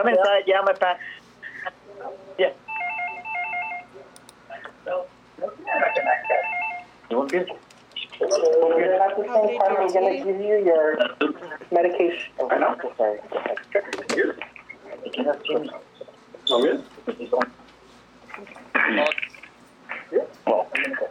Come inside, yeah, my pa. Yeah. You want this? At the same time, I'm going to give you your medication. I know. Sorry. Here. You can have Jimmy. Oh, good? Well,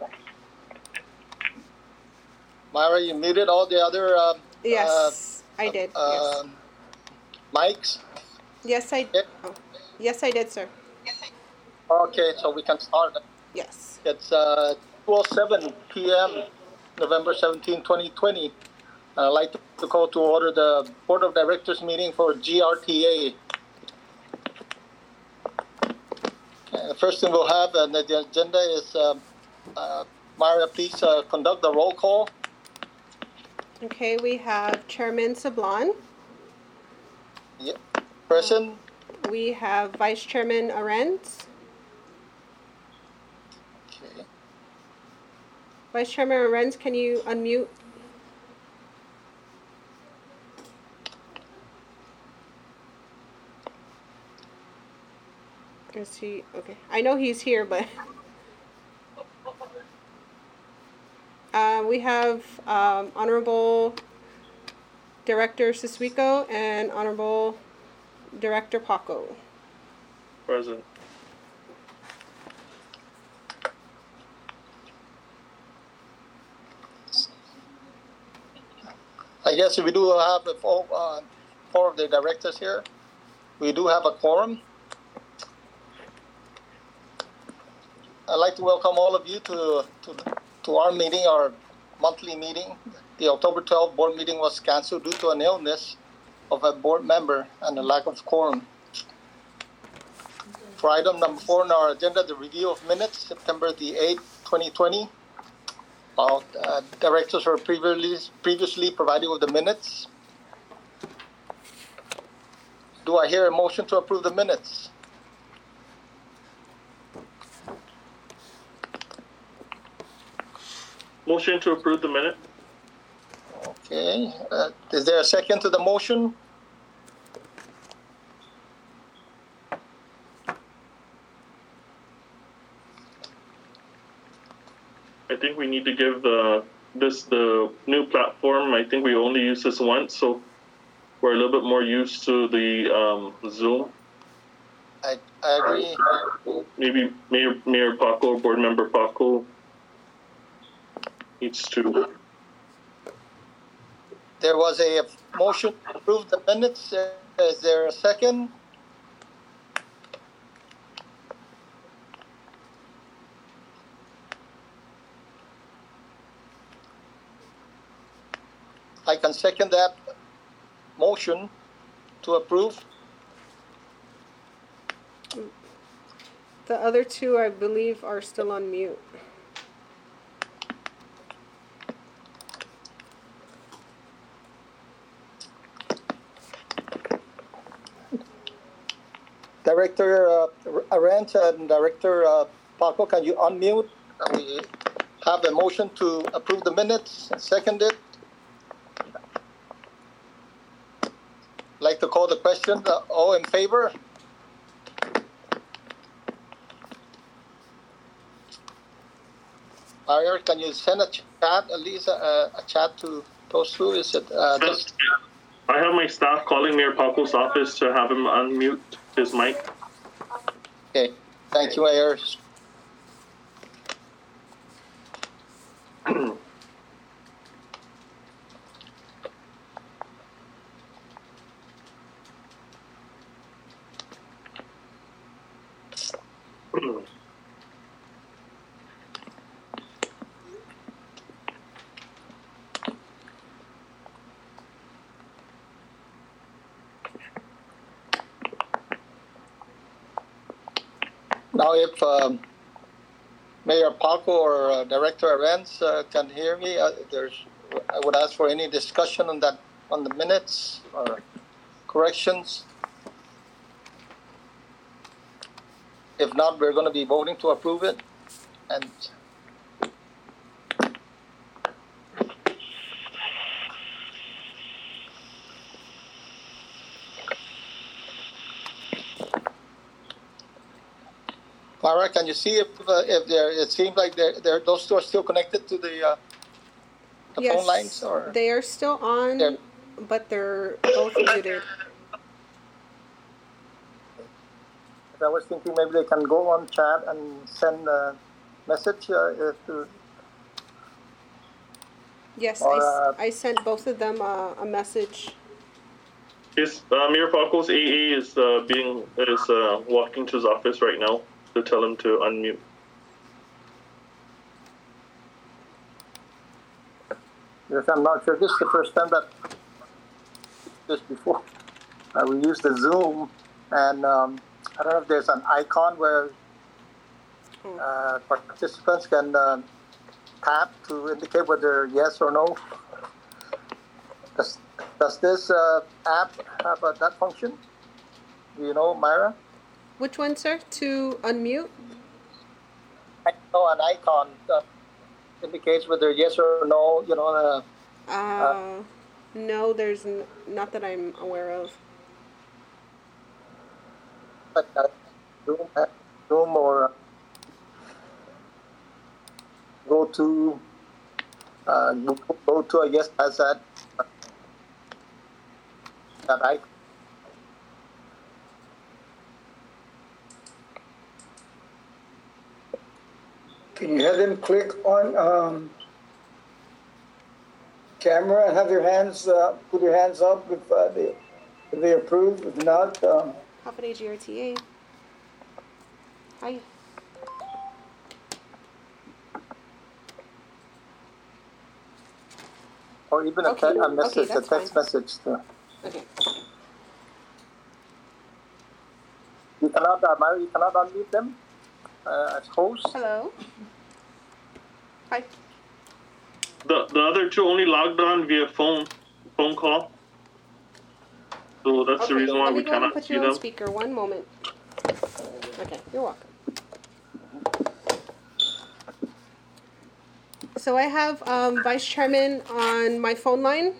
Myra, you muted all the other yes, I did. Yes. Mics? Yes, I did. Oh. Yes, I did, sir. Okay, so we can start. Yes. It's 2:07 p.m., November 17, 2020. I'd like to call to order the Board of Directors meeting for GRTA. The first thing we'll have on the agenda is, Myra, please conduct the roll call. Okay, we have Chairman Sablan. Yep. Present. We have Vice Chairman Arendz. Okay. Vice Chairman Arendz, can you unmute? Is he okay? I know he's here, but we have Honorable Director Siswico and Honorable Director Paco. Present. I guess we do have four of the directors here. We do have a quorum. I'd like to welcome all of you to our meeting, our monthly meeting. The October 12th board meeting was canceled due to an illness of a board member and a lack of quorum. For item number 4 on our agenda, the review of minutes, September the 8th, 2020. Directors were previously provided with the minutes. Do I hear a motion to approve the minutes? Motion to approve the minute. Okay. Is there a second to the motion? I think we need to give the new platform. I think we only use this once, so we're a little bit more used to the Zoom. I agree. Maybe Mayor Paco, Board Member Paco needs to. There was a motion to approve the minutes. Is there a second? I can second that motion to approve. The other two, I believe, are still on mute. Director Arendz and Director Paco, can you unmute? We have a motion to approve the minutes and second it. Like to call the question. All in favor? Mario, can you send a chat, at least a chat to those two? Is it? I have my staff calling Mayor Paco's office to have him unmute his mic. Okay, thank you, Mayor. Now, if Mayor Paco or Director Arendz can hear me, I would ask for any discussion on that, on the minutes or corrections. If not, we're going to be voting to approve it. And Mara, can you see if they're? It seems like those two are still connected to the Yes, phone lines, or they are still on, They're- but they're both muted. I was thinking maybe they can go on chat and send a message if. Yes, Or, I sent both of them a message. Mayor Falco's AA is walking to his office right now to tell him to unmute. Yes, I'm not sure. This is the first time that this before. We use the Zoom, and I don't know if there's an icon where participants can tap to indicate whether yes or no. Does this app have that function? Do you know, Myra? Which one, sir? To unmute? I know an icon that indicates whether yes or no. You know. No, there's not that I'm aware of. Like Zoom or go to I guess has that icon. Can you have them click on camera and have their hands, put your hands up if they approve? If not, Half an AGRTA. Hi. Or even Okay, a message, that's a text fine. message. Okay. You cannot, Myra, you cannot unmute them as host. Hello. Hi. The other two only logged on via phone call. So that's the reason why let me we go ahead and cannot put see you on them. speaker. One moment. Okay, you're welcome. So I have Vice Chairman on my phone line.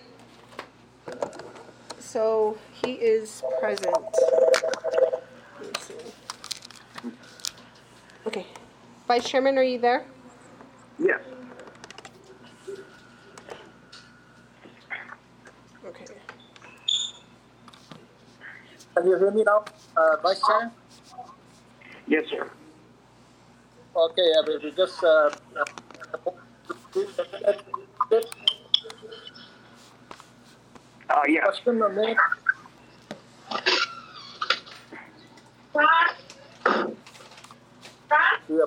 So he is present. Let me see. Okay. Vice Chairman, are you there? Yes. Okay. Can you hear me now, Vice Chair? Yes, sir. Okay, we just Yes. question on that. Yep.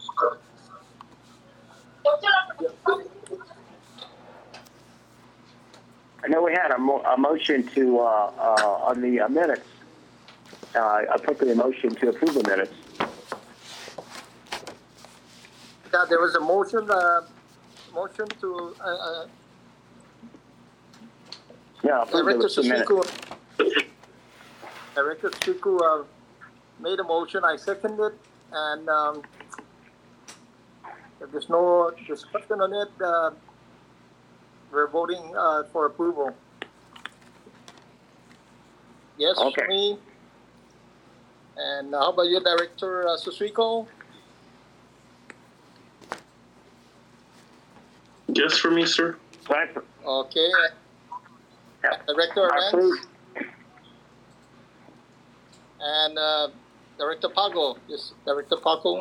I know we had a motion to on the minutes. I put the motion to approve the minutes. Yeah, there was a motion to Yeah, approve Director the minutes. Director Susiku made a motion. I seconded, and if there's no discussion on it, we're voting for approval. Yes, Okay. me. And how about you, Director Susiku? Yes, for me, sir. Right. Okay. Yeah. Director Arantz Approved. and Director Pago. Yes, Director Pago.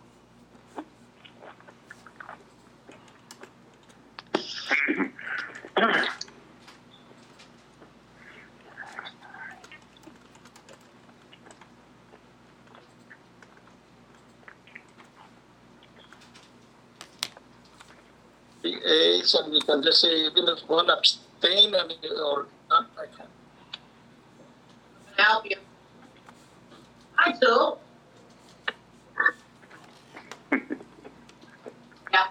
The A's, and we can just say even if one abstain or not, I can. Help you. I do. Yeah.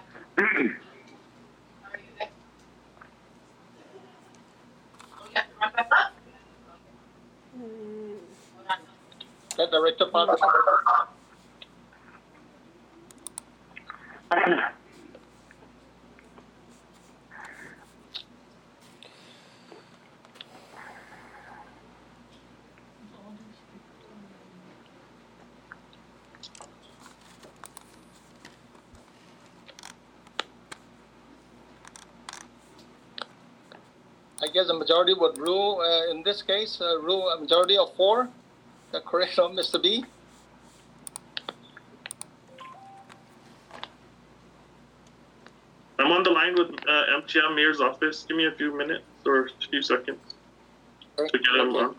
Okay, Director Pago. guess the majority would rule in this case, rule a majority of 4. Is that correct, Mr. B? I'm on the line with MTM Mayor's office. Give me a few minutes or a few seconds to get him on.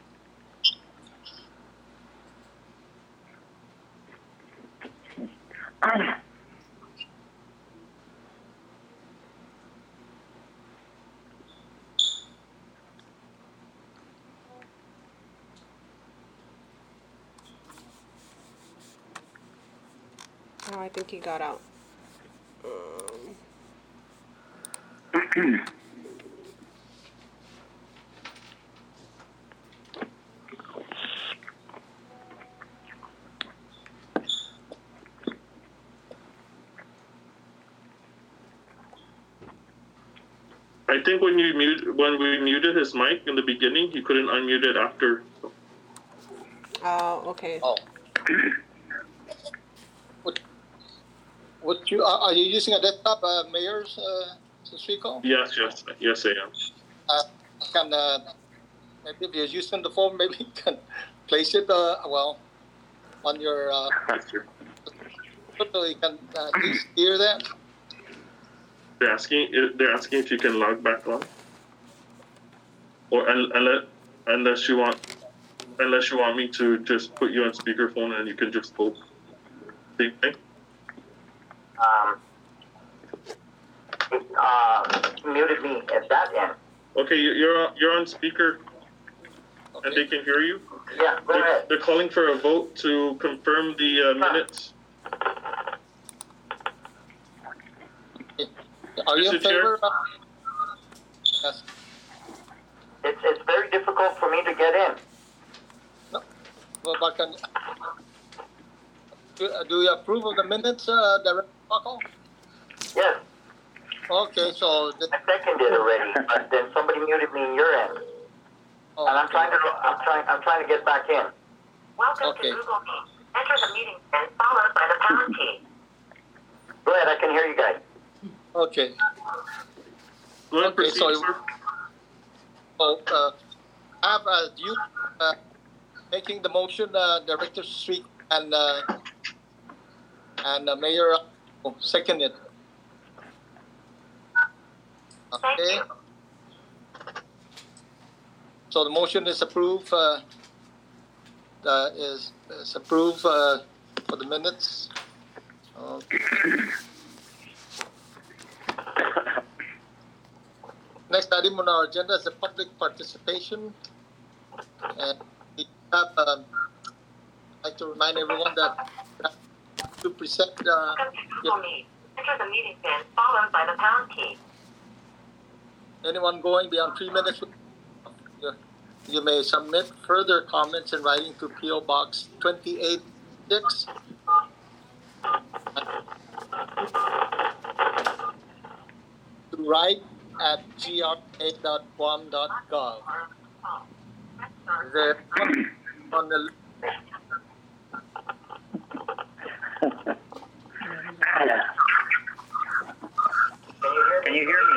Oh, I think he got out. I think when we muted his mic in the beginning, he couldn't unmute it after. Oh, okay. Oh. Would you are you using a desktop, Mayor's Rico? Yes, I am. Can maybe if you're using the phone, maybe you can place it on your so you can at least hear that. They're asking if you can log back on, or unless you want me to just put you on speakerphone and you can just vote. Same thing. Muted me at that end. Okay, you're on speaker, Okay. and they can hear you. Yeah, go ahead. They're calling for a vote to confirm the minutes. Are you in Mr. Chair? favor? Yes. It's very difficult for me to get in. Well, but do you approve of the minutes, Director Paco? Yes, Okay, so I seconded already, but then somebody muted me in your end, and I'm trying to get back in. Welcome Okay. to Google Meet. Enter the meeting pin followed by the pound key. Go ahead, I can hear you guys. Okay. Go ahead, Okay, proceed, so- sir. So, have you making the motion, Director Street and Mayor second it. Thank Okay. you. So the motion is approved. Is approved for the minutes. Okay. Next item on our agenda is the public participation, and we have. I'd like to remind everyone that to present. Welcome to Google Meet. Enter the meeting pin followed by the pound key. Anyone going beyond 3 minutes, you may submit further comments in writing to PO Box 286. To write at gra.guam.gov. There on the Can you hear me?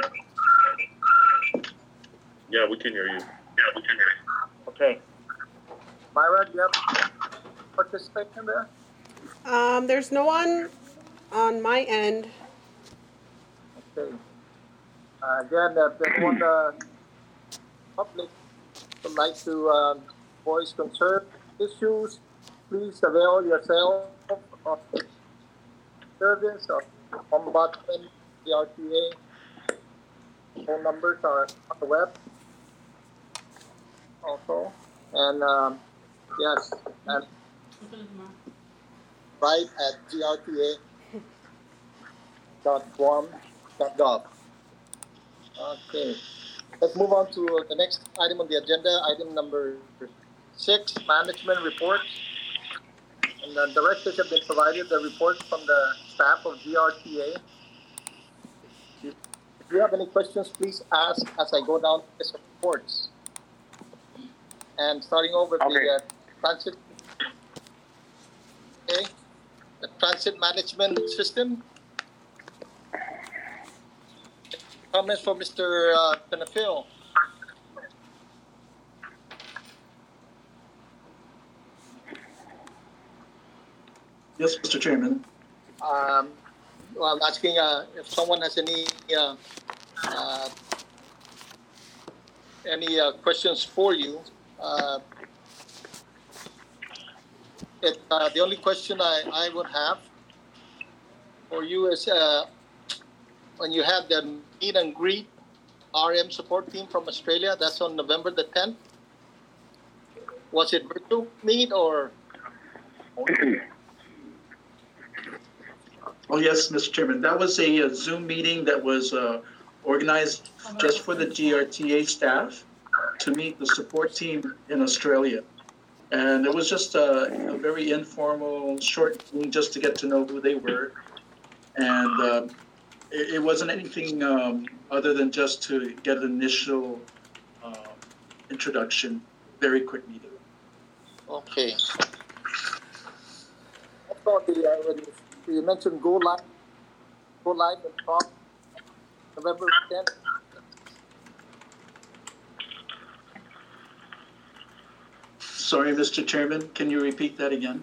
Yeah, we can hear you. Okay. Myra, do you have participation there? There's no one on my end. Okay. Again, if anyone public would like to voice concern issues, please avail yourself of the service of Ombudsman, the RTA. Phone numbers are on the web also. And yes, and right at grta.guam.gov. Okay, let's move on to the next item on the agenda, item number 6, management report. And the directors have been provided the report from the staff of GRTA. If you have any questions, please ask as I go down these reports. And starting over the transit, okay, the transit management system. Comments for Mr. Penafil. Yes, Mr. Chairman. Well, I'm asking if someone has any questions for you. The only question I would have for you is when you had the meet and greet RM support team from Australia, that's on November the 10th. Was it virtual meet or? Oh, yes, Mr. Chairman. That was a Zoom meeting that was organized just for the GRTA staff to meet the support team in Australia. And it was just a very informal, short meeting just to get to know who they were. And it wasn't anything other than just to get an initial introduction, very quick meeting. Okay. I thought when you mentioned go live and talk November 10th. Sorry, Mr. Chairman, can you repeat that again?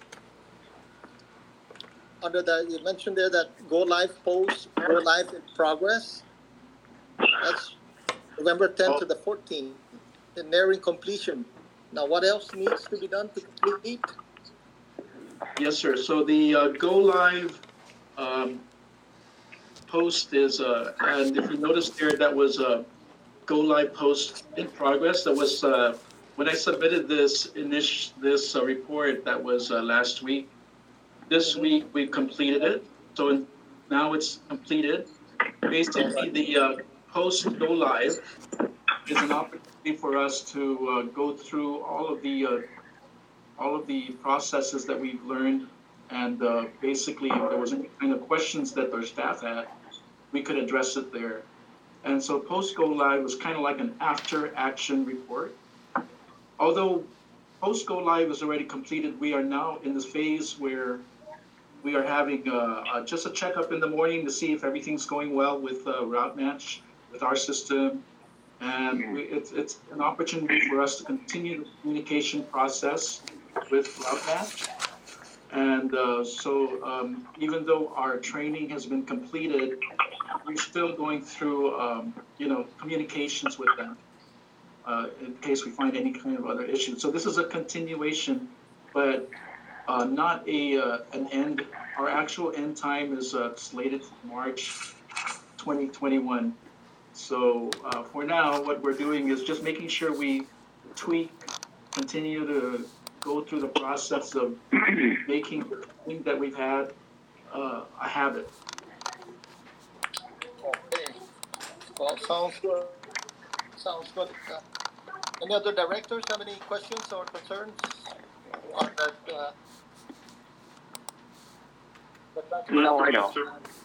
Under the, you mentioned there that go live in progress. That's November 10th to the 14th. The nearing completion. Now, what else needs to be done to complete? Yes, sir. So the go live post is, and if you notice there, that was a go live post in progress. That was when I submitted this report. That was last week. This week we completed it. So now it's completed. Basically, the post go live is an opportunity for us to go through all of the processes that we've learned, and basically, if there was any kind of questions that our staff had, we could address it there. And so post go live was kind of like an after action report. Although post go live is already completed, we are now in this phase where we are having just a checkup in the morning to see if everything's going well with Route Match, with our system. And it's an opportunity for us to continue the communication process with Route Match. And so even though our training has been completed, we're still going through, communications with them in case we find any kind of other issues. So this is a continuation, but not an end. Our actual end time is slated for March 2021. So for now, what we're doing is just making sure we continue to go through the process of making the thing that we've had a habit. Okay. Well, sounds good. Any other directors have any questions or concerns on that? No, I don't.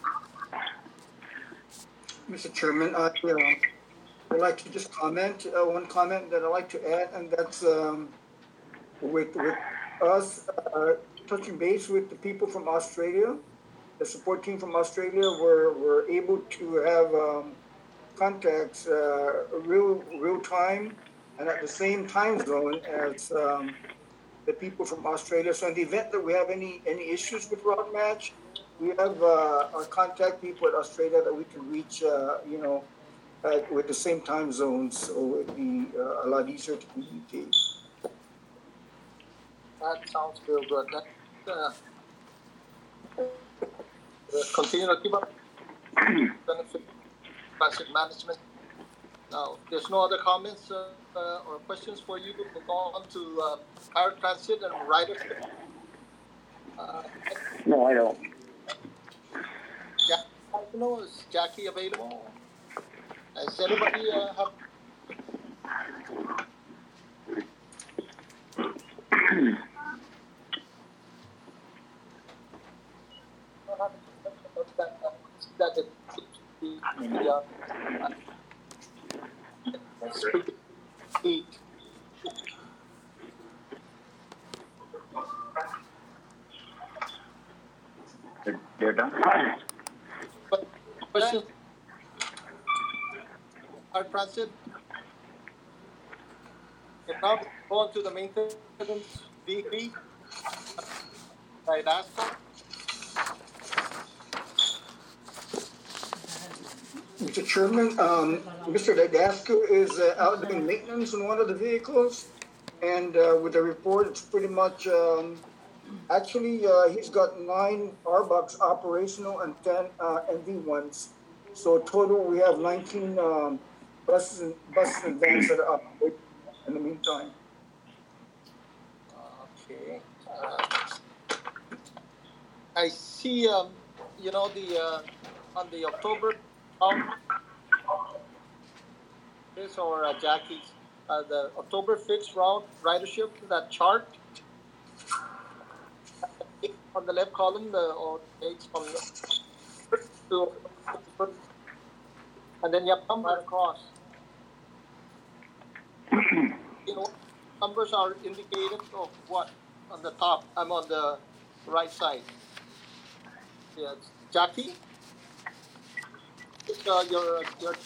Mr. Chairman, I'd like to just comment, one comment that I'd like to add, and that's with us touching base with the people from Australia, the support team from Australia, we're able to have contacts real time and at the same time zone as the people from Australia. So in the event that we have any issues with Route Match, we have our contact people at Australia that we can reach, with the same time zones, so it'd be a lot easier to communicate. That sounds real good. Continue to keep up benefit transit management. Now, if there's no other comments or questions for you, we'll go on to Power Transit and Rider. No, I don't. Is Jackie available? Does anybody have? They're done. Questions? Our transit. Okay, now go on to the maintenance VP. Didasco. Mr. Chairman, Mr. Didasco is out doing maintenance on one of the vehicles. And with the report, it's pretty much, actually, he's got 9 R-Bucks operational and 10 NV ones. So total, we have 19 buses and vans that are operating in the meantime. Okay. I see, you know, on the October, this or Jackie's, the October fixed route ridership, that chart on the left column, or dates from to, and then you have come right across. You know, numbers are indicated of what on the top. I'm on the right side. Yes, Jackie. Your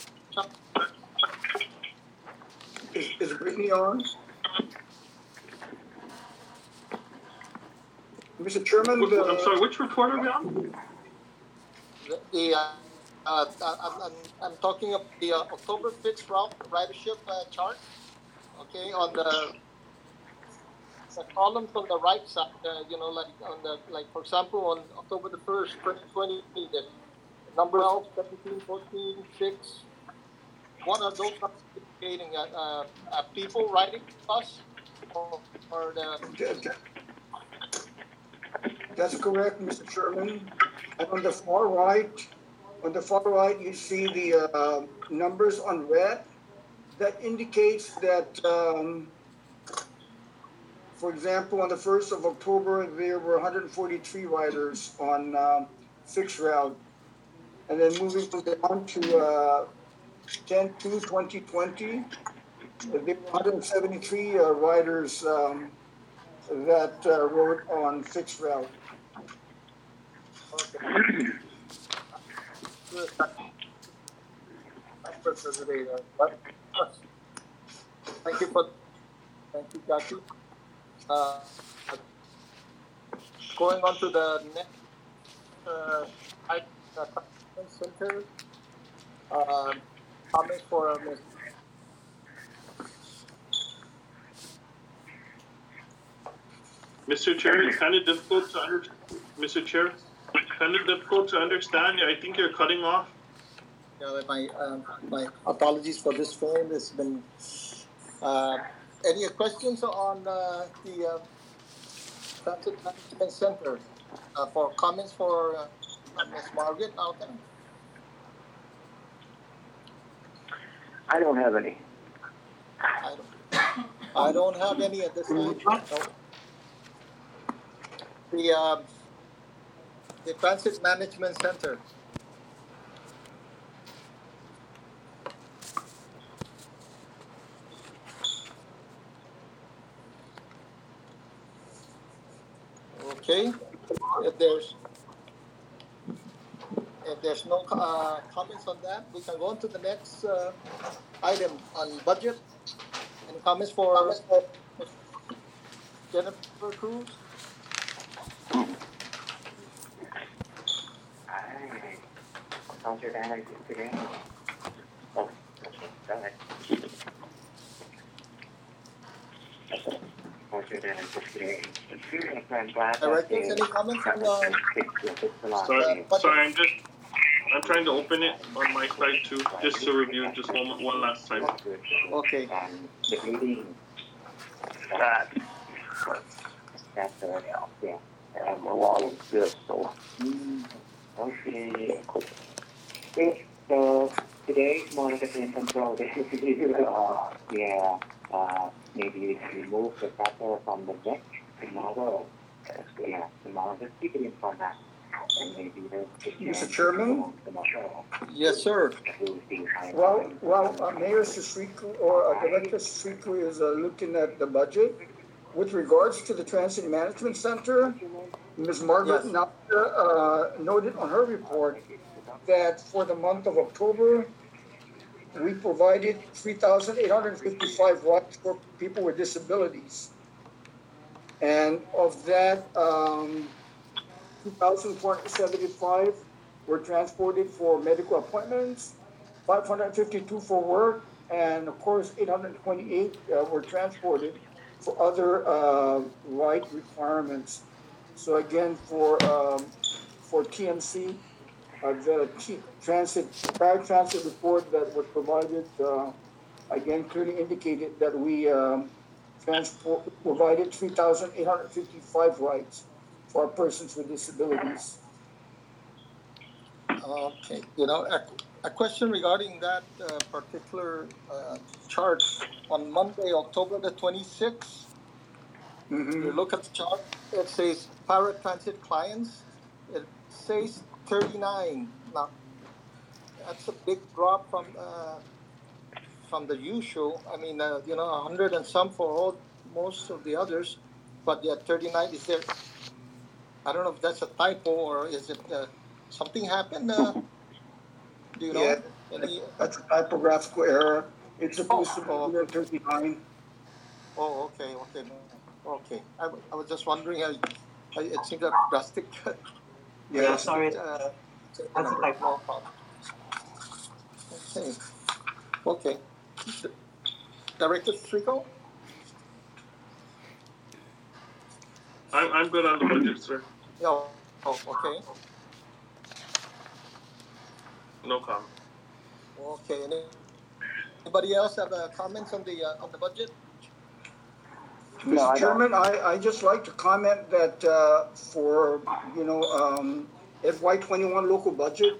Is Brittany on? Mr. Chairman, I'm sorry, which report are we on? I'm talking of the October fixed route ridership chart. Okay, on the columns on the right side, you know, like for example, on October the 1st, 2020, the number 12, 17, 14, 6. What are those indicating? People riding bus or the? That's correct, Mr. Chairman. And on the far right, you see the numbers on red. That indicates that, for example, on the 1st of October, there were 143 riders on fixed route. And then moving on to 10/2/2020, there were 173 riders that rode on fixed route. Okay. Thank you, Jackie. Going on to the next center. Comments for Ms. Mr. Chair, it's kind of difficult to Mr. Chair, kind of difficult to understand. I think you're cutting off. Yeah, my apologies for this phone. It's been. Any questions on the Transit Management Center for comments for Ms. Margaret out there? I don't have any. I don't have any at this time. No. The Transit Management Center. Okay. If there's no comments on that, we can go on to the next item on budget. Any comments for Jennifer Cruz? How's your dad today? Oh, go ahead. How's your dad today? Directors, any comments on Sorry, I'm trying to open it on my side too, just to review just one last time. Okay. The meeting that's yeah. We're all good, so. Okay. Okay, so today is more of a control. Maybe we can remove the cutter from the deck tomorrow. Yeah, tomorrow just keep it in format. And maybe Mr. Chairman? Yes, sir. Well, Mayor Sisriku or Director Sisriku is looking at the budget. With regards to the Transit Management Center, Ms. Margaret noted on her report that for the month of October, we provided 3,855 rides for people with disabilities. And of that, 2,475 were transported for medical appointments, 552 for work, and of course, 828 were transported for other right requirements. So again, for TMC, the prior transit report that was provided, again, clearly indicated that we provided 3,855 rights for persons with disabilities. Okay, a question regarding that particular chart. On Monday, October the 26th, you look at the chart, it says paratransit clients, it says 39. Now, that's a big drop from the usual. I mean, 100 and some for most of the others, but yet 39 is there. I don't know if that's a typo or is it something happened? Do you know? Yeah, that's a typographical error. It's supposed to be 39. Oh, okay. I was just wondering. It seems a drastic. Yeah, sorry. That's a typo. Okay. Director Strico? I'm good on the budget, sir. Yeah. Oh, okay. No comment. Okay. Anybody else have comments on the budget? Mr. Chairman, I just like to comment that for FY21 local budget,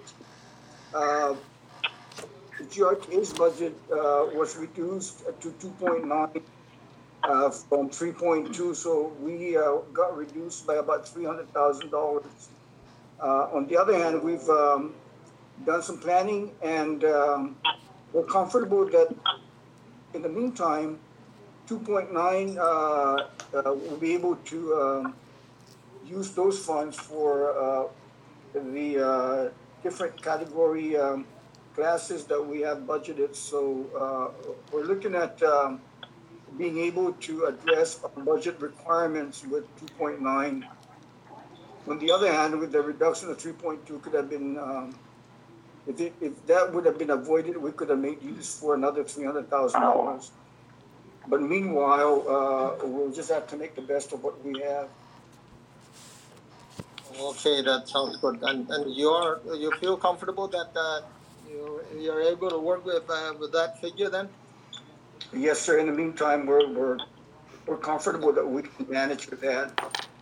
the GRTA's budget was reduced to 2.9 from 3.2, so we got reduced by about $300,000. On the other hand, we've done some planning, and we're comfortable that in the meantime, 2.9 will be able to use those funds for the different category classes that we have budgeted. So we're looking at being able to address our budget requirements with 2.9. On the other hand, with the reduction of 3.2, could have been, if that would have been avoided, we could have made use for another $300,000. But meanwhile, we'll just have to make the best of what we have. Okay, that sounds good. And you feel comfortable that you're able to work with that figure then? Yes, sir. In the meantime, we're comfortable that we can manage with that.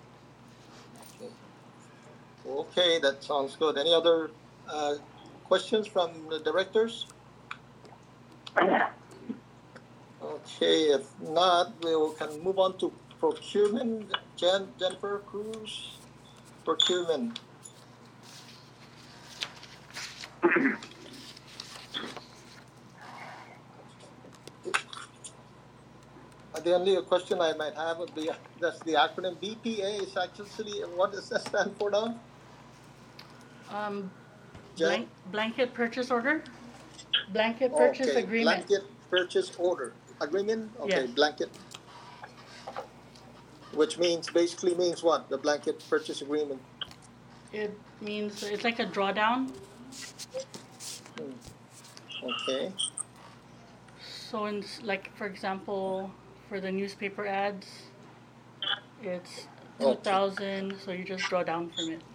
Okay, that sounds good. Any other questions from the directors? Okay, if not, we can move on to procurement. Jennifer Cruz, procurement. The only question I might have would be, that's the acronym BPA is actually, what does that stand for now? Blanket purchase order? Blanket purchase agreement. Blanket purchase order. Agreement? Okay, yes. Blanket. Which basically means what? The blanket purchase agreement? It means, it's like a drawdown. Okay. So like, for example, for the newspaper ads, it's 2,000, so you just draw down from it.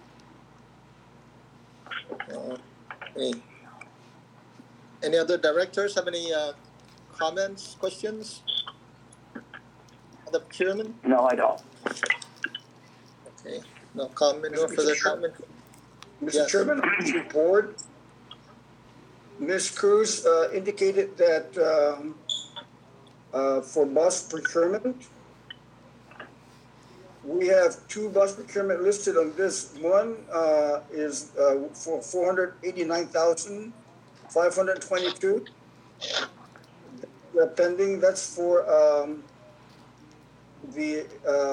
Okay. Any other directors have any comments, questions on the procurement? No, I don't. Okay. No comment, no further comment. Mr. Chairman, on this report, Ms. Cruz indicated that for bus procurement, we have 2 bus procurement listed on this. One is for $489,522. Pending. That's for the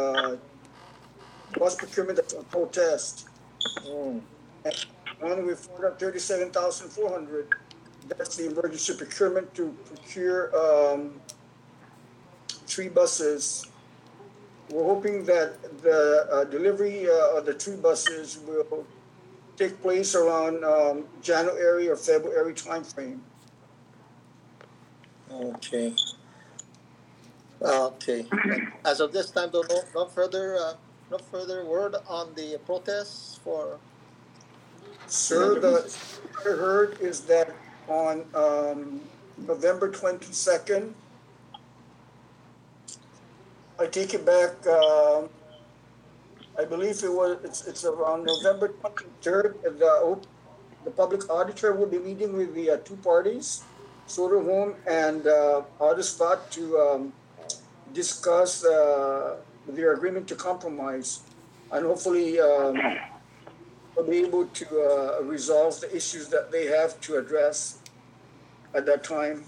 bus procurement that's on protest. And one with $437,400. That's the emergency procurement to procure 3 buses we're hoping that the delivery of the 3 buses will take place around January or February timeframe. Okay. Okay. As of this time, though, no further word on the protests for. Sir, the I heard is that on November 22nd, I take it back. I believe it's around November 23rd. The public auditor will be meeting with the 2 parties, Sutter Home and Autospot, to discuss their agreement to compromise, and hopefully we'll be able to resolve the issues that they have to address at that time.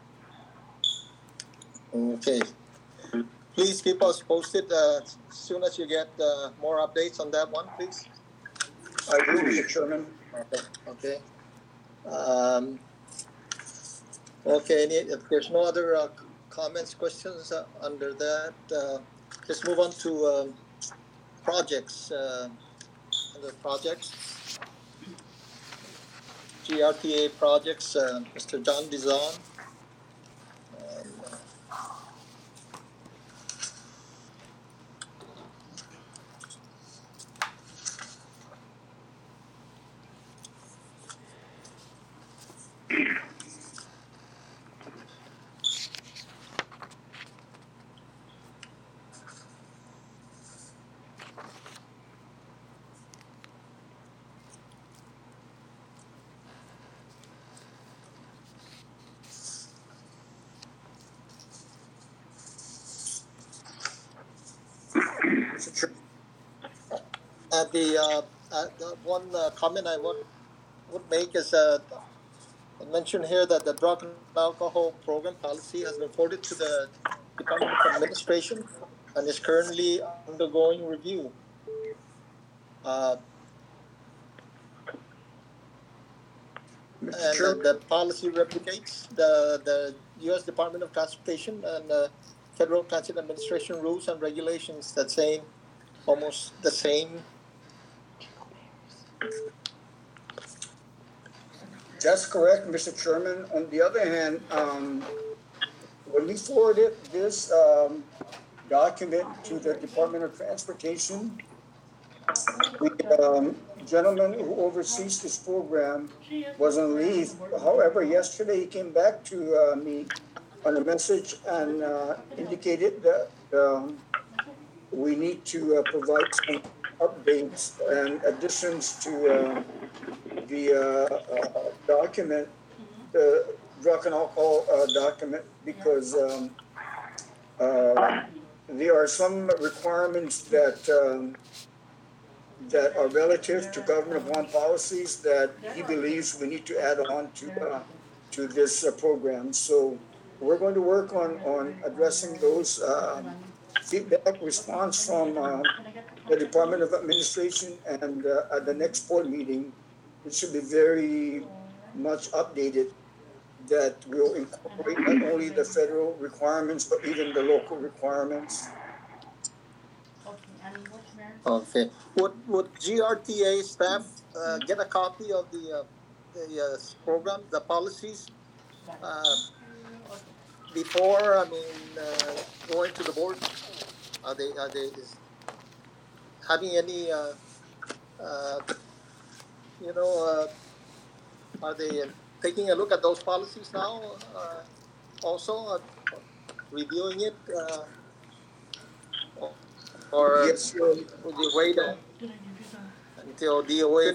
Okay. Please keep us posted as soon as you get more updates on that one, please. I do, Mr. Chairman. Okay. Okay. If there's no other comments, questions under that, let's move on to projects. Under projects, GRTA projects, Mr. John Dizon. The one comment I would make is I mentioned here that the drug and alcohol program policy has been forwarded to the Department of Administration and is currently undergoing review. And the policy replicates the U.S. Department of Transportation and Federal Transit Administration rules and regulations that say almost the same. That's correct, Mr. Chairman. On the other hand, when we forwarded this document to the Department of Transportation, the gentleman who oversees this program was on leave. However, yesterday he came back to me on a message and indicated that we need to provide some updates and additions to the document, the drug and alcohol document, because there are some requirements that that are relative to government of one policies that he believes we need to add on to this program. So we're going to work on addressing those feedback response from the Department of Administration, and at the next board meeting, it should be very much updated, that will incorporate not only the federal requirements, but even the local requirements. Okay. Would GRTA staff get a copy of the program, the policies, before going to the board? Are they having any are they taking a look at those policies now? Also reviewing it, or yes, would you wait until DOA?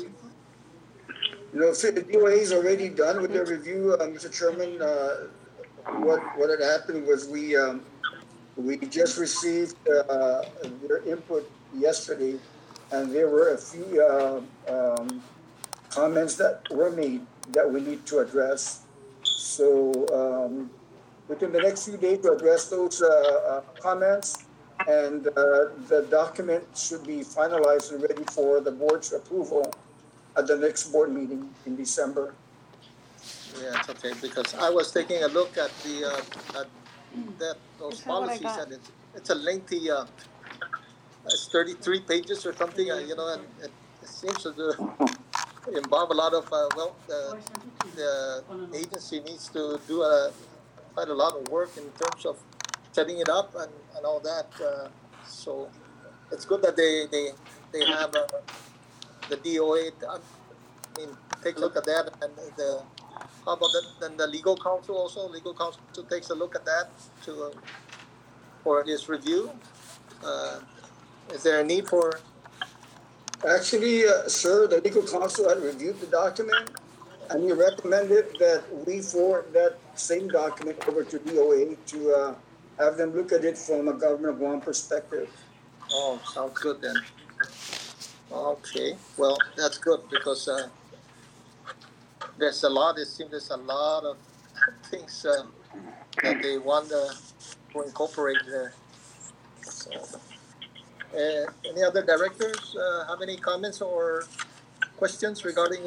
The DOA is already done with the review, Mr. Chairman. What had happened was we just received their input yesterday, and there were a few comments that were made that we need to address. So within the next few days, to address those comments, and the document should be finalized and ready for the board's approval at the next board meeting in December. Yeah, it's okay, because I was taking a look at those policies, and it's a lengthy. It's 33 pages or something. You know, and it seems to involve a lot of the agency needs to do quite a lot of work in terms of setting it up and all that. So it's good that they have the DOA. I mean, take a look at that, and how about then the legal counsel also? Legal counsel takes a look at that for his review. Is there a need for? Actually, sir, the legal counsel had reviewed the document, and he recommended that we forward that same document over to DOA to have them look at it from a government of Guam perspective. Oh, sounds good then. Okay, well, that's good because there's a lot. It seems there's a lot of things that they want to incorporate there. So, any other directors have any comments or questions regarding?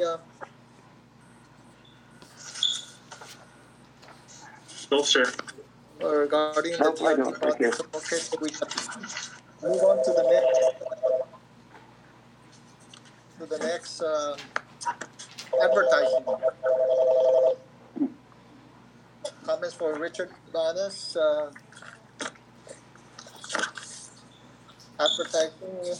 No, sir. Regarding Nope, I don't. Thank you. Okay, so we can move on to the next advertising. Comments for Richard Banas. Advertising.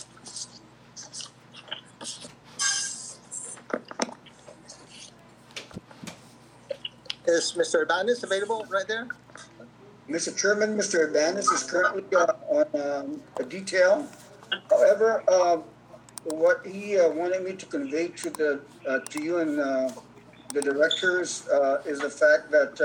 Is Mr. Banas available right there? Mr. Chairman, Mr. Urbanis is currently on a detail. However, what he wanted me to convey to you and the directors is the fact that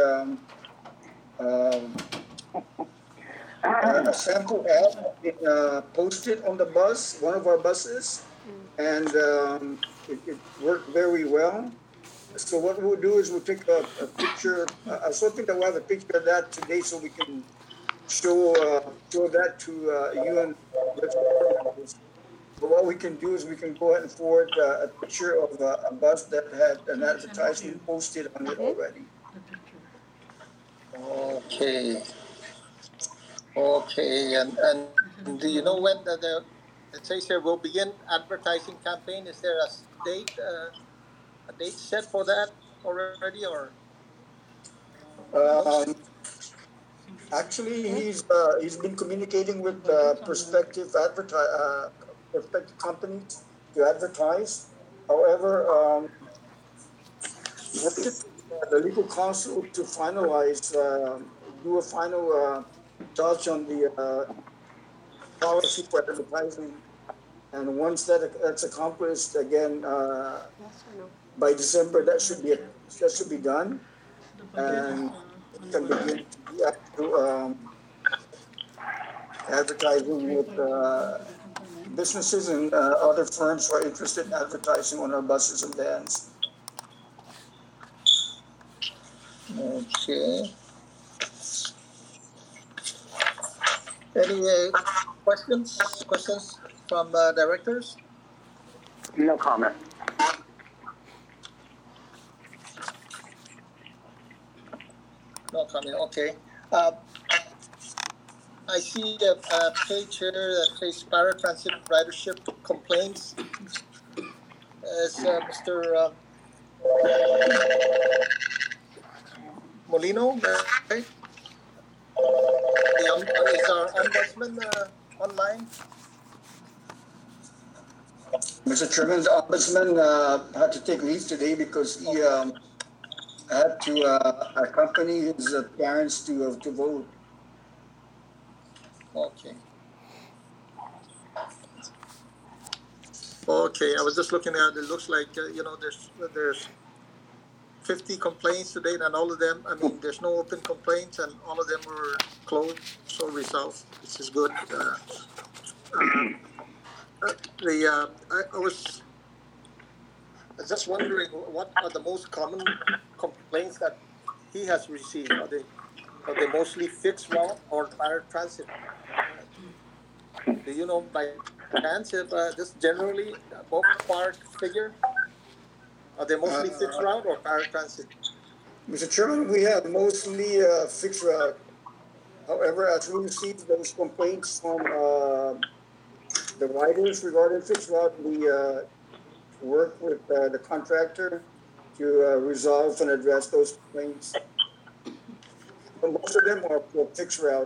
a sample ad has been posted on the bus, one of our buses, and it worked very well. So what we'll do is we'll take a picture. I was hoping that we'll have a picture of that today so we can show that to you and but what we can do is we can go ahead and forward a picture of a bus that had an advertisement posted on it already. Okay, and do you know when it says here we'll begin advertising campaign? Is there a date set for that already, or? Actually, he's been communicating with prospective companies to advertise. However, the legal counsel to finalize, do a final touch on the policy for advertising, and once that's accomplished, again, by December that should be done, and can begin to advertising with businesses and other firms who are interested in advertising on our buses and vans. Okay. Any questions from directors? No comment. No comment. Okay. I see a page here that says paratransit ridership complaints. As Mr. Molino, right? Is our ombudsman online? Mr. Chairman, the ombudsman had to take leave today because he had to accompany his parents to vote. Okay, I was just looking at it. Looks like there's 50 complaints today, and all of them. I mean, there's no open complaints, and all of them were closed or resolved. This is good. I was just wondering what are the most common complaints that he has received. Are they mostly fixed route or paratransit? Do you know by chance if just generally ballpark figure? Are they mostly fixed route or paratransit? Mr. Chairman, we have mostly fixed route. However, as we receive those complaints from the riders regarding fixed route, we work with the contractor to resolve and address those complaints. But most of them are for fixed route.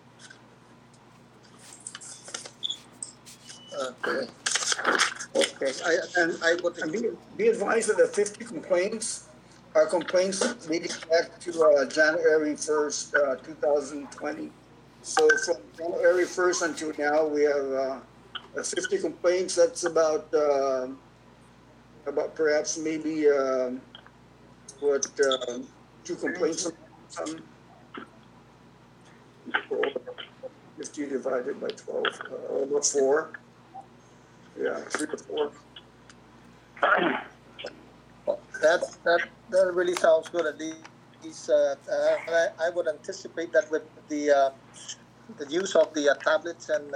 Okay. Okay. I would. And be advised that the 50 complaints are complaints dating back to January 1st, 2020. So from January 1st until now, we have 50 complaints. That's about perhaps maybe 2 complaints a month. 50 divided by 12, about 4. Yeah, 3 to 4. Well, that really sounds good. At least I would anticipate that with the use of the tablets and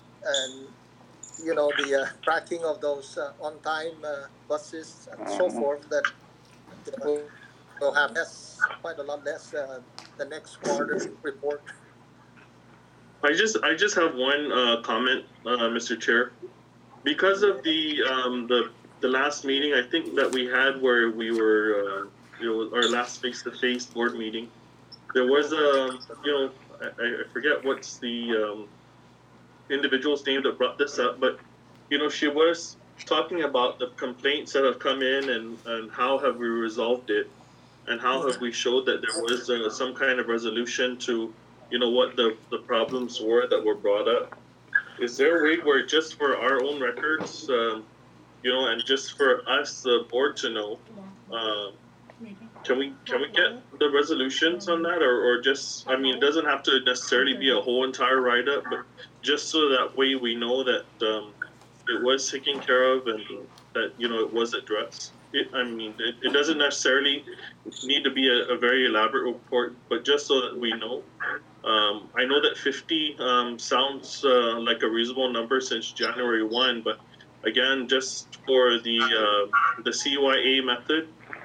the tracking of those on-time buses and so forth, that we'll have quite a lot less the next quarter report. I just have one comment, Mr. Chair. Because of the last meeting, I think that we had where we were, our last face-to-face board meeting, there was I forget what's the individual's name that brought this up, but she was talking about the complaints that have come in and how have we resolved it, and how have we showed that there was some kind of resolution to what the problems were that were brought up. Is there a way where just for our own records, and just for us, the board, to know, can we get the resolutions on that, or just, I mean, it doesn't have to necessarily be a whole entire write-up, but just so that way we know that it was taken care of and that it was addressed. It doesn't necessarily need to be a very elaborate report, but just so that we know. I know that 50 sounds like a reasonable number since January 1, but again, just for the CYA method,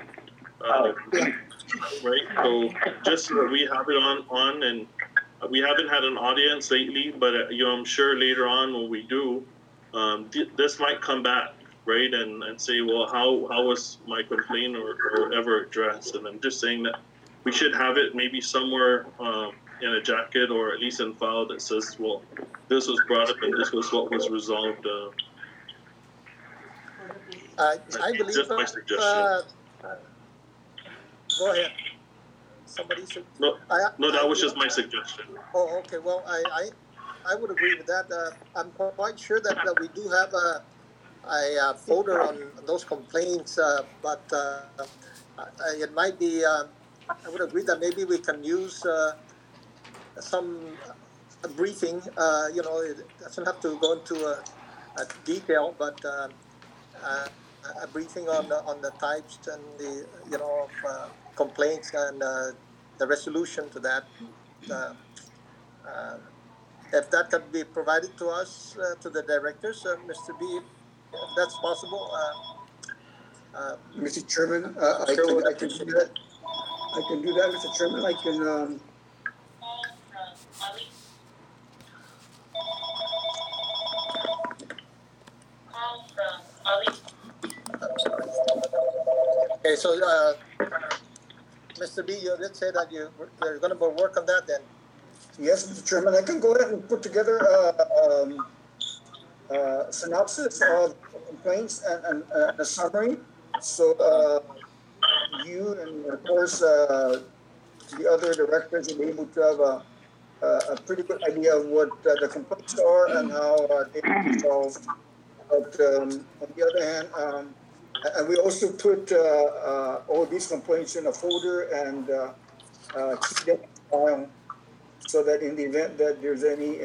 right? So just so we have it on, and we haven't had an audience lately, but I'm sure later on when we do, this might come back, right? And say, well, how was my complaint or ever addressed? And I'm just saying that we should have it maybe somewhere in a jacket or at least in file that says, well, this was brought up and this was what was resolved. I believe. Just my suggestion. Go ahead. Somebody said. No, that was just my suggestion. Oh, okay. Well, I would agree with that. I'm quite sure that we do have a folder on those complaints, but it might be. I would agree that maybe we can use a briefing. It doesn't have to go into a detail, but a briefing on the types and the of complaints and the resolution to that. If that can be provided to us, to the directors, Mr. B, if that's possible. Mr. Chairman, I can do that. I can do that, Mr. Chairman. I can. Okay, so Mr. B, you did say that you're going to work on that then. Yes, Mr. Chairman, I can go ahead and put together a synopsis of complaints and a summary. So you and, of course, the other directors will be able to have a pretty good idea of what the complaints are and how they can be solved. But on the other hand, and we also put all of these complaints in a folder and keep them in file, so that in the event that there's any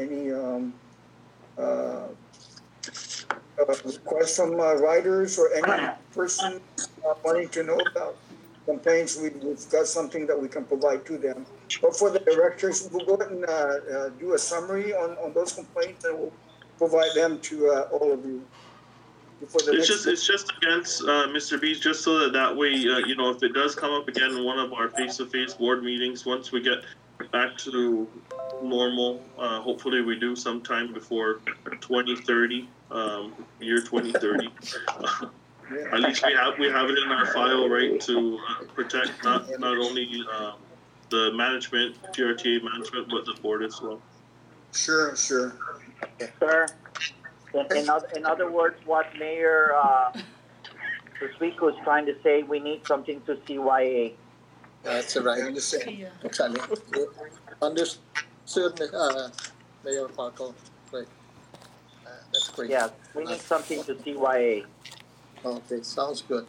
requests from riders or any person wanting to know about complaints, we've got something that we can provide to them. But for the directors, we'll go ahead and do a summary on those complaints, and we'll provide them to all of you. It's just against Mr. B, just so that way, if it does come up again in one of our face-to-face board meetings, once we get back to normal. Hopefully, we do sometime before 2030, year 2030. At least we have it in our file, right, to protect not only the management, GRTA management, but the board as well. Sure. Sir, in other words, what Mayor Suswico is trying to say, we need something to CYA. That's right. Yeah. Exactly. Understood, Mayor Paco. Great. That's great. Yeah, we need something to CYA. Okay, sounds good.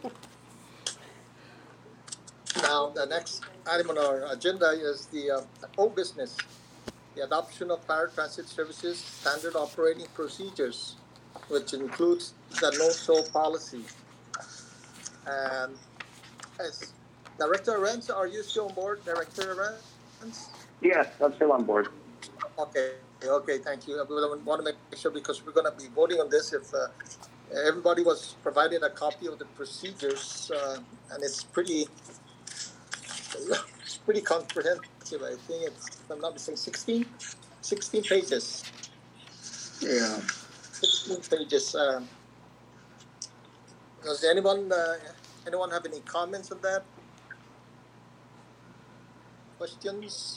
Now, the next item on our agenda is the old business, the adoption of paratransit services standard operating procedures, which includes the no-show policy. And as Director Renz, are you still on board, Director Renz? Yes, I'm still on board. Okay, thank you. I want to make sure because we're going to be voting on this. If everybody was provided a copy of the procedures, and it's pretty comprehensive. I think it's, if I'm not mistaken, 16 pages. Yeah. 16 pages. Does anyone have any comments on that? Questions?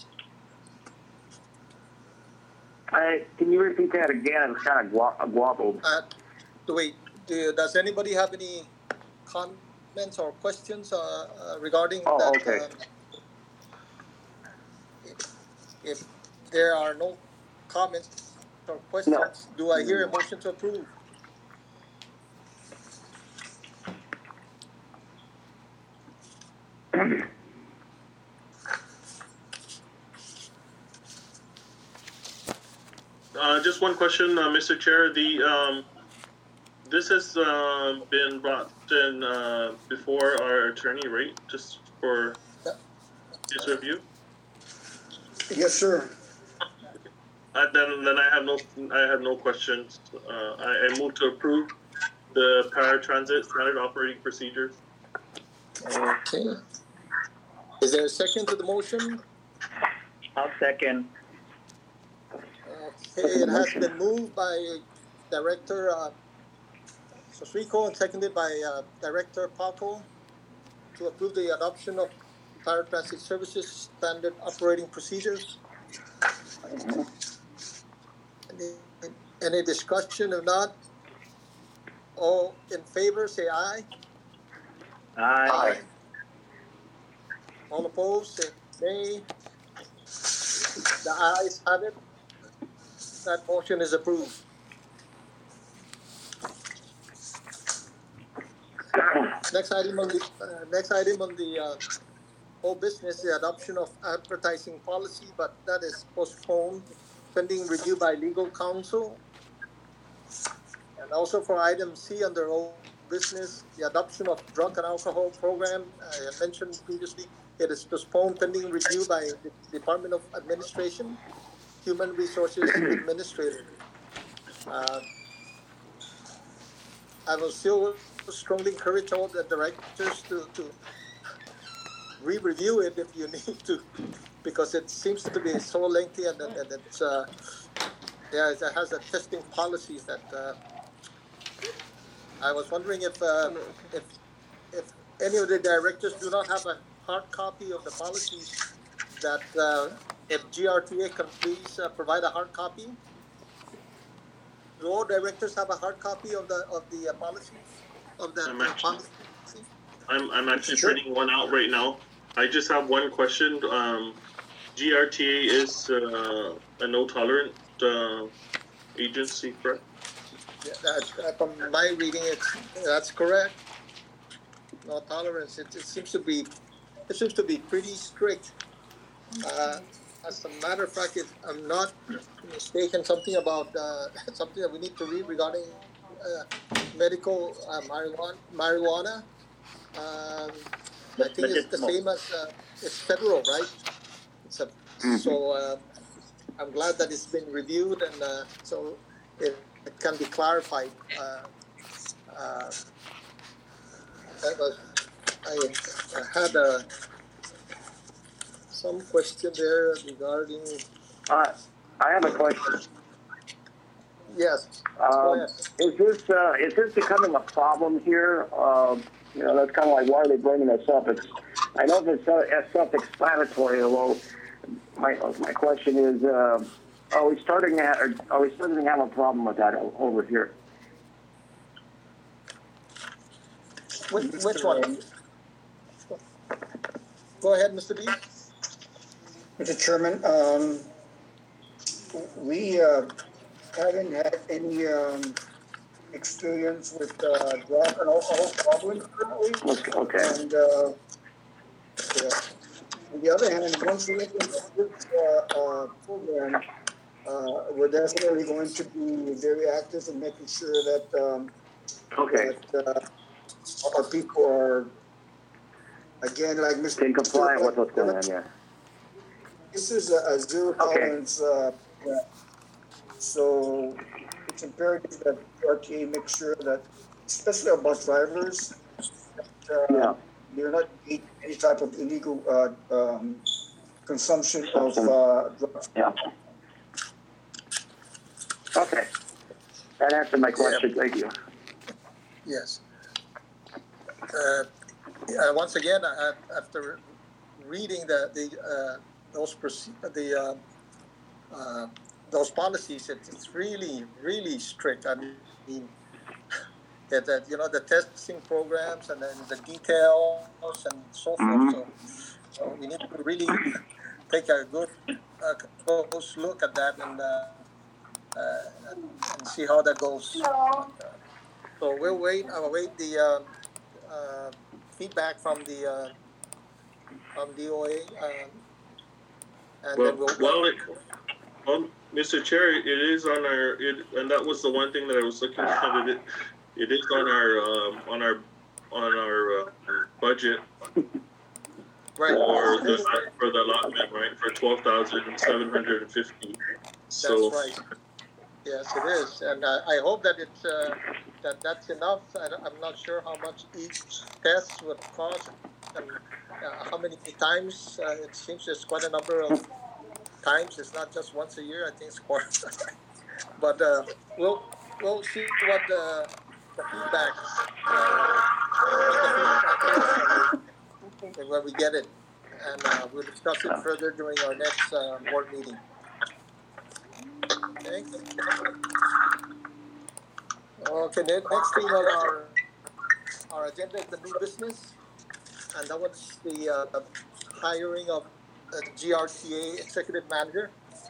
Can you repeat that again? It's kind of wobbled. Does anybody have any comments or questions regarding that? Okay. If there are no comments or questions, do I hear a motion to approve? Just one question, Mr. Chair. This has been brought in before our attorney, right? Just for his review. Yes, sir. Then I have no questions. I move to approve the paratransit standard operating procedures. Okay. Is there a second to the motion? I'll second. Okay, it has been moved by Director Suswico and seconded by Director Paco to approve the adoption of paratransit services standard operating procedures. Any discussion? If not, all in favor say aye. Aye. All opposed say nay. The ayes have it. That motion is approved. Next item on the whole business, the adoption of advertising policy, but that is postponed pending review by legal counsel. And also for item C under whole business, the adoption of drug and alcohol program, I mentioned previously, it is postponed pending review by the Department of Administration, Human Resources Administrator. I will still strongly encourage all the directors to re-review it if you need to, because it seems to be so lengthy and it's it has a testing policies that I was wondering if any of the directors do not have a hard copy of the policies, that if GRTA can please provide a hard copy. Do all directors have a hard copy of the policies? I'm actually printing one out right now. I just have one question. GRTA is a no tolerant agency, correct? Yeah, from my reading, that's correct. No tolerance. It seems to be pretty strict. As a matter of fact, if I'm not mistaken, something that we need to read regarding medical marijuana. I think it's the same as it's federal, right? So I'm glad that it's been reviewed and so it can be clarified. I had some question there regarding I have a question. Yes. Go ahead. Is this becoming a problem here? That's kind of like, why are they bringing this up? I know it's self-explanatory. Although my question is, are we starting to have a problem with that over here? Which one? Go ahead, Mr. B. Mr. Chairman, we haven't had any experience with drug and alcohol problems currently. Okay. And on the other hand, once we implement this program, we're definitely going to be very active in making sure that that our people are, again, like Mr. Staying compliant with what's going on, yeah. This is a zero tolerance. So it's imperative that RTA makes sure that, especially our bus drivers, that, they're not eating any type of illegal consumption of drugs. Yeah. Okay. That answered my question. Yeah. Thank you. Yes. Once again, after reading those policies, it's really, really strict. I mean, that the testing programs and then the details and so forth. So we need to really take a good close look at that and see how that goes. So we'll wait. I'll await the feedback from the DOA, and then well, Mr. Chair, it is on our and that was the one thing that I was looking at. It is on our budget. Right. For the allotment, right, for 12,750. So that's right. Yes, it is, and I hope that it's that's enough. I'm not sure how much each test would cost and how many times. It seems there's quite a number of times. It's not just once a year. I think it's quite. But we'll see what the feedback when we get it, and we'll discuss it further during our next board meeting. Thanks. Okay, the next thing on our agenda is the new business, and that was the hiring of a GRTA executive manager.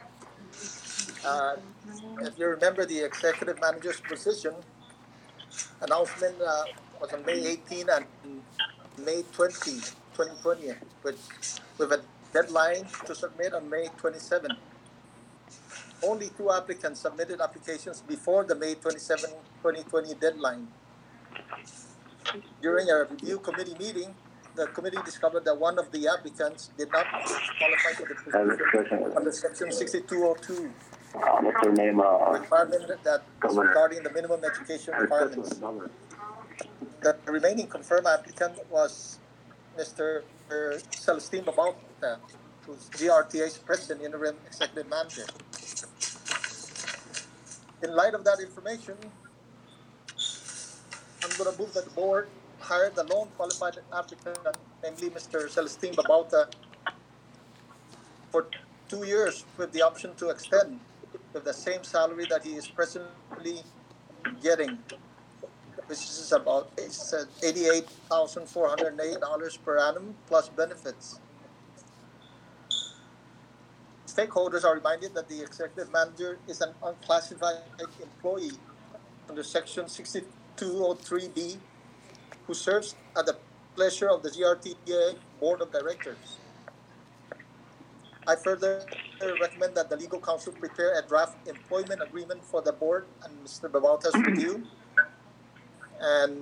If you remember, the executive manager's position announcement was on May 18 and May 20, 2020, with a deadline to submit on May 27. Only 2 applicants submitted applications before the May 27, 2020 deadline. During a review committee meeting, the committee discovered that one of the applicants did not qualify for the position under Section 6202. What's her name? Requirement that is regarding the minimum education requirements. The remaining confirmed applicant was Mr. Celestine Babauta, who's GRTA's president, interim executive manager. In light of that information, I'm going to move that the board hire the lone qualified applicant, namely Mr. Celestine Babauta, for 2 years with the option to extend with the same salary that he is presently getting, which is about $88,408 per annum plus benefits. Stakeholders are reminded that the executive manager is an unclassified employee under Section 6203B who serves at the pleasure of the GRTA Board of Directors. I further recommend that the legal counsel prepare a draft employment agreement for the board and Mr. Babauta's review. And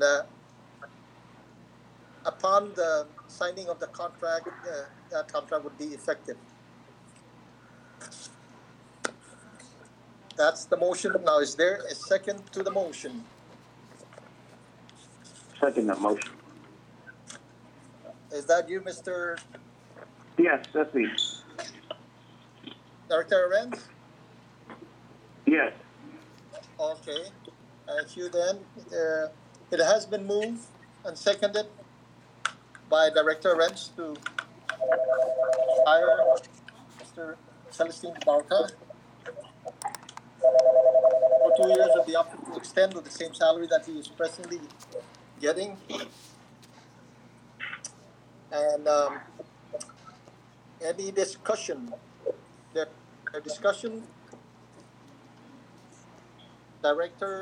upon the signing of the contract, that contract would be effective. That's the motion. Now, is there a second to the motion? Second that motion. Is that you, Mr.? Yes, that's me. Director Arenz? Yes. Okay. Thank you then. It has been moved and seconded by Director Arenz to hire Mr. Celestine Barca for 2 years with the option to extend with the same salary that he is presently getting. And any discussion? There discussion? Director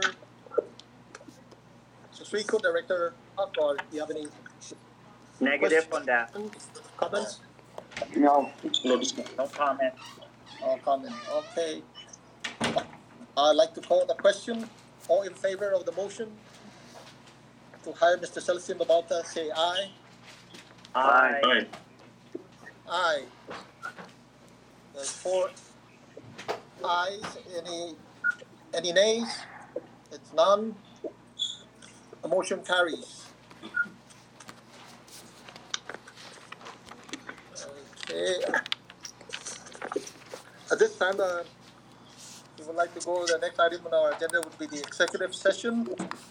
Sustrico, Director Akbar, do you have any Negative on that. comments? No. No comment. No comment. Okay. I'd like to call the question. All in favor of the motion to hire Mr. Celestine Babalta, say aye. Aye. Aye. Aye. There's 4 ayes. Any nays? It's none. The motion carries. Okay. At this time, we would like to go to the next item on our agenda would be the executive session.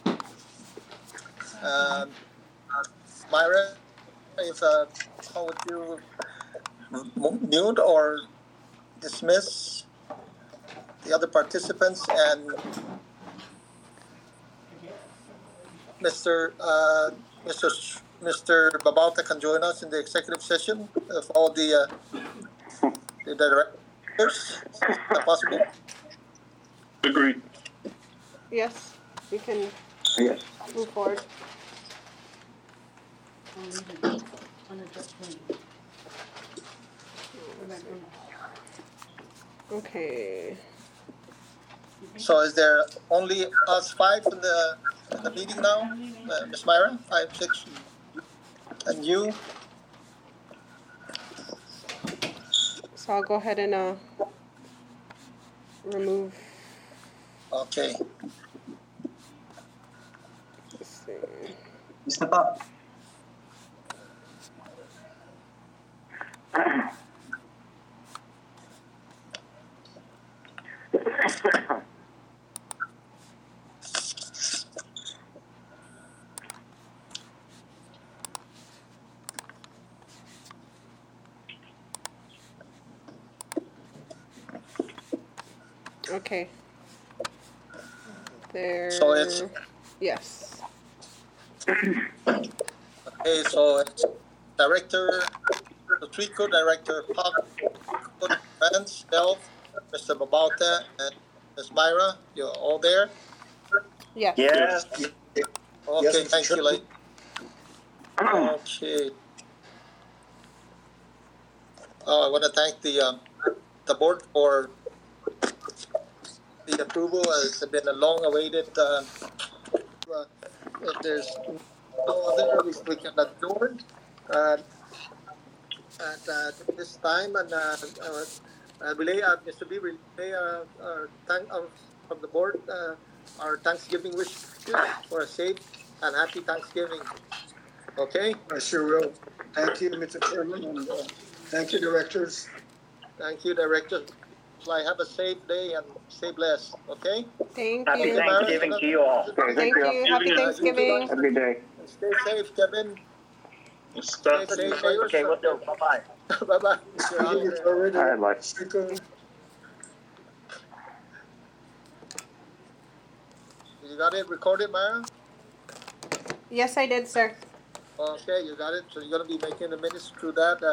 Myra, if how would you mute or dismiss the other participants and Mr. Babalta can join us in the executive session of all the directors. Is that possible? Agreed. Yes, we can Yes. move forward. Okay. So is there only us 5 in the meeting now? Ms. Myra, 5, 6, and you? So I'll go ahead and remove. Okay. Let's see. Step up. Okay. There. So it's Yes. okay. So it's Director Sustrico, Director Pop, Vance, Delph, Mr. Babalta, and Ms. Myra. You're all there. Yes. Yes. Okay, thank you, lady. Okay. I want to thank the board for the approval. It's been a long-awaited. If there's no other, we can adjourn at this time. And relay, Mr. B, relay thank from the board our Thanksgiving wishes for a safe and happy Thanksgiving. Okay. I sure will. Thank you, Mr. Chairman, and thank you, directors. Thank you, Director. So I have a safe day and stay blessed. Okay. Thank Happy you. Thanksgiving to you all. Okay, Thank you. Happy Thanksgiving. Have a good day. And stay safe, Kevin. Stop. Stay safe. Okay, we'll do. Bye-bye. Bye-bye. All right, bye. You got it recorded, Myra? Yes, I did, sir. Okay, you got it. So you're going to be making the minutes through that.